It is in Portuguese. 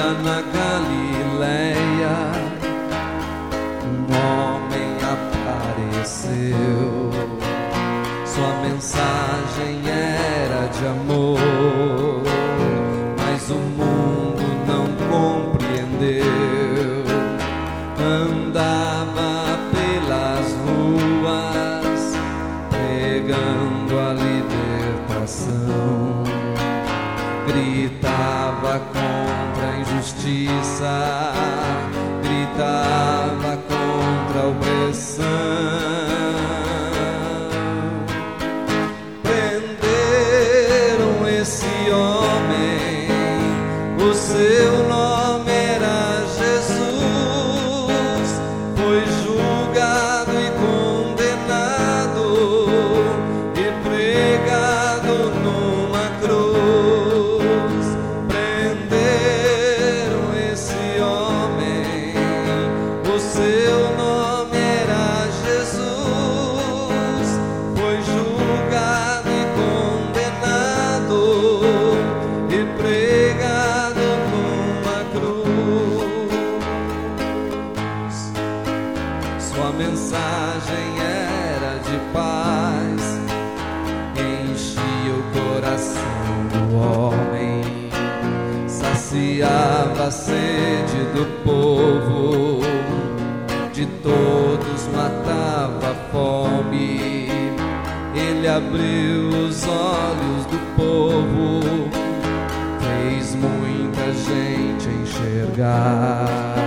na Galileia, um homem apareceu. Sua mensagem era de amor, mas o mundo não compreendeu. Andava pelas ruas pregando a libertação, gritava contra a injustiça, gritava contra a opressão. Prenderam esse homem, o seu nome era Jesus. Foi julgado e condenado e pregado numa cruz. Prenderam esse homem, o seu nome era Jesus. Foi julgado e condenado e pregado numa cruz. Sua mensagem era de paz, enchia o coração do homem, saciava a sede do povo, de todos matava a fome. Ele abriu os olhos do povo, fez muita gente enxergar.